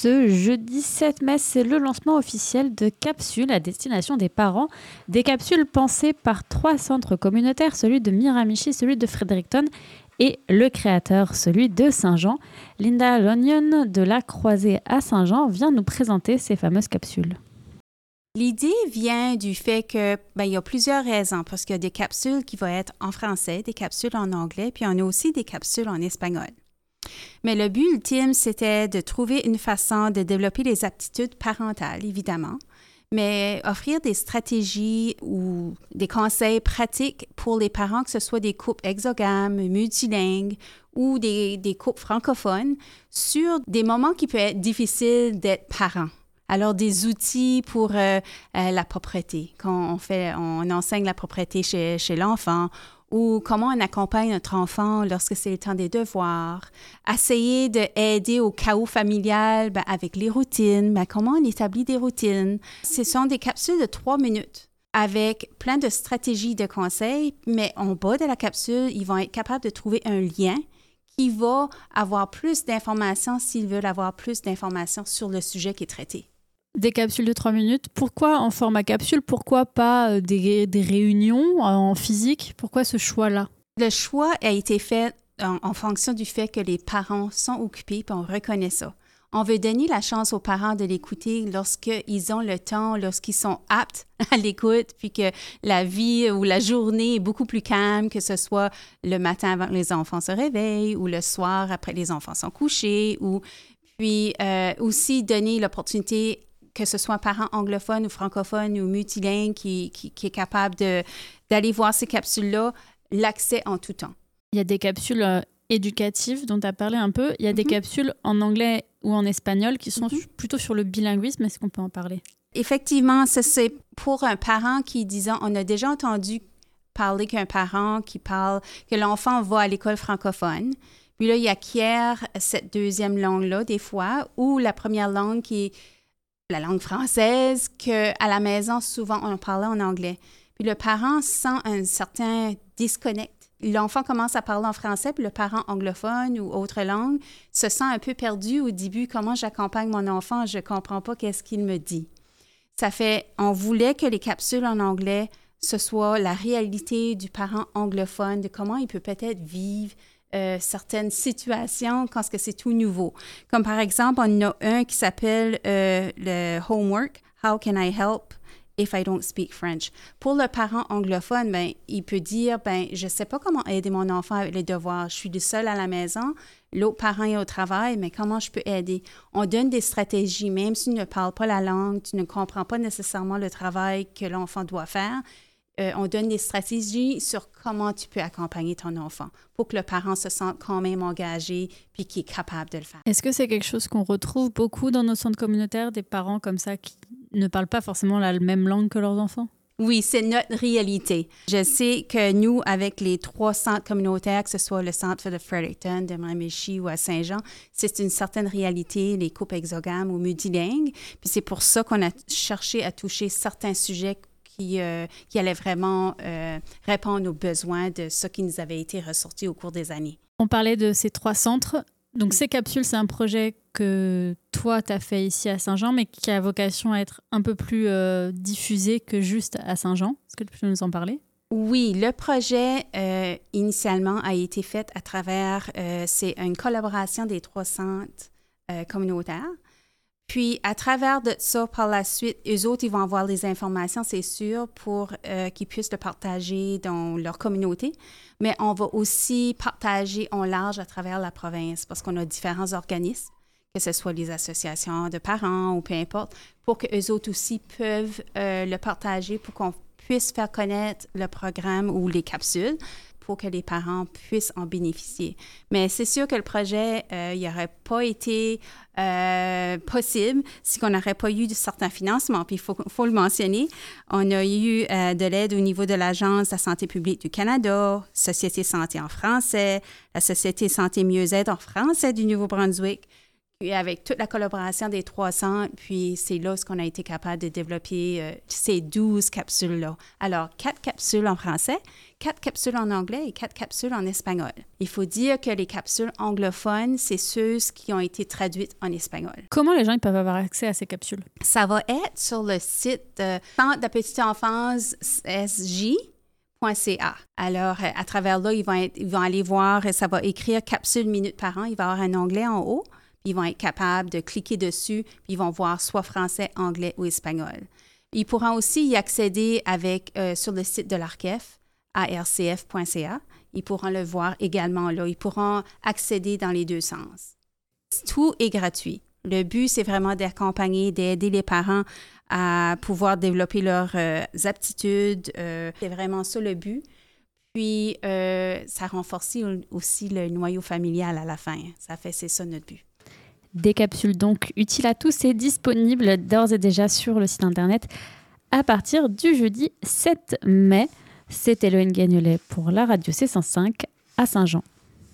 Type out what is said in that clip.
Ce jeudi 7 mai, c'est le lancement officiel de capsules à destination des parents. Des capsules pensées par 3 centres communautaires, celui de Miramichi, celui de Fredericton et le créateur, celui de Saint-Jean. Linda Lonion de La Croisée à Saint-Jean vient nous présenter ces fameuses capsules. L'idée vient du fait que, il y a plusieurs raisons, parce qu'il y a des capsules qui vont être en français, des capsules en anglais, puis on a aussi des capsules en espagnol. Mais le but ultime, c'était de trouver une façon de développer les aptitudes parentales, évidemment, mais offrir des stratégies ou des conseils pratiques pour les parents, que ce soit des couples exogames, multilingues ou des couples francophones, sur des moments qui peuvent être difficiles d'être parents. Alors, des outils pour la propreté, quand on enseigne la propreté chez l'enfant, ou comment on accompagne notre enfant lorsque c'est le temps des devoirs, essayer d'aider au chaos familial avec les routines, comment on établit des routines. Ce sont des capsules de 3 minutes avec plein de stratégies de conseils, mais en bas de la capsule, ils vont être capables de trouver un lien qui va avoir plus d'informations s'ils veulent avoir plus d'informations sur le sujet qui est traité. Des capsules de 3 minutes. Pourquoi en format capsule? Pourquoi pas des réunions en physique? Pourquoi ce choix-là? Le choix a été fait en fonction du fait que les parents sont occupés, puis on reconnaît ça. On veut donner la chance aux parents de l'écouter lorsqu'ils ont le temps, lorsqu'ils sont aptes à l'écoute, puis que la vie ou la journée est beaucoup plus calme, que ce soit le matin avant que les enfants se réveillent ou le soir après les enfants sont couchés, puis aussi donner l'opportunité que ce soit un parent anglophone ou francophone ou multilingue qui est capable d'aller voir ces capsules-là, l'accès en tout temps. Il y a des capsules éducatives dont tu as parlé un peu. Il y a des capsules en anglais ou en espagnol qui sont plutôt sur le bilinguisme. Est-ce qu'on peut en parler? Effectivement, ça, c'est pour un parent qui, disons, on a déjà entendu parler qu'un parent qui parle, que l'enfant va à l'école francophone. Puis là, il acquiert cette deuxième langue-là, des fois, ou la première langue qui est la langue française, qu'à la maison, souvent, on parlait en anglais. Puis le parent sent un certain disconnect. L'enfant commence à parler en français, puis le parent anglophone ou autre langue se sent un peu perdu au début. Comment j'accompagne mon enfant? Je ne comprends pas qu'est-ce qu'il me dit. On voulait que les capsules en anglais, ce soit la réalité du parent anglophone, de comment il peut peut-être vivre certaines situations quand c'est tout nouveau. Comme par exemple, on a un qui s'appelle le Homework, How can I help if I don't speak French? Pour le parent anglophone, il peut dire, je ne sais pas comment aider mon enfant avec les devoirs. Je suis le seul à la maison, l'autre parent est au travail, mais comment je peux aider? On donne des stratégies, même si tu ne parles pas la langue, tu ne comprends pas nécessairement le travail que l'enfant doit faire. On donne des stratégies sur comment tu peux accompagner ton enfant pour que le parent se sente quand même engagé puis qu'il est capable de le faire. Est-ce que c'est quelque chose qu'on retrouve beaucoup dans nos centres communautaires, des parents comme ça qui ne parlent pas forcément la même langue que leurs enfants? Oui, c'est notre réalité. Je sais que nous, avec les 3 centres communautaires, que ce soit le centre de Fredericton, de Miramichi ou à Saint-Jean, c'est une certaine réalité, les couples exogames ou multilingues. Puis c'est pour ça qu'on a cherché à toucher certains sujets qui allait vraiment répondre aux besoins de ce qui nous avait été ressorti au cours des années. On parlait de ces 3 centres. Donc, ces capsules, c'est un projet que toi, tu as fait ici à Saint-Jean, mais qui a vocation à être un peu plus diffusé que juste à Saint-Jean. Est-ce que tu peux nous en parler? Oui, le projet, initialement, a été fait à travers, c'est une collaboration des 3 centres communautaires. Puis, à travers de ça, par la suite, eux autres, ils vont avoir les informations, c'est sûr, pour qu'ils puissent le partager dans leur communauté. Mais on va aussi partager en large à travers la province parce qu'on a différents organismes, que ce soit les associations de parents ou peu importe, pour qu'eux autres aussi peuvent le partager pour qu'on puisse faire connaître le programme ou les capsules pour que les parents puissent en bénéficier. Mais c'est sûr que le projet, il n'aurait pas été possible si on n'aurait pas eu de certains financements. Puis il faut le mentionner, on a eu de l'aide au niveau de l'Agence de la santé publique du Canada, Société santé en français, la Société santé mieux-être en français du Nouveau-Brunswick, Et avec toute la collaboration des 3 centres, puis c'est là ce qu'on a été capable de développer ces 12 capsules-là. Alors, 4 capsules en français, 4 capsules en anglais et 4 capsules en espagnol. Il faut dire que les capsules anglophones, c'est ceux qui ont été traduites en espagnol. Comment les gens ils peuvent avoir accès à ces capsules? Ça va être sur le site Centre de la petite enfance SJ.ca. Alors, à travers là, ils vont aller voir, ça va écrire capsules minutes par an. Il va y avoir un onglet en haut. Ils vont être capables de cliquer dessus, puis ils vont voir soit français, anglais ou espagnol. Ils pourront aussi y accéder sur le site de l'ARCEF, arcf.ca. Ils pourront le voir également là. Ils pourront accéder dans les deux sens. Tout est gratuit. Le but, c'est vraiment d'accompagner, d'aider les parents à pouvoir développer leurs aptitudes. C'est vraiment ça le but. Puis, ça renforce aussi le noyau familial à la fin. C'est ça notre but. Des capsules donc utiles à tous et disponibles d'ores et déjà sur le site internet à partir du jeudi 7 mai. C'était Loïne Gagnolet pour la radio C105 à Saint-Jean.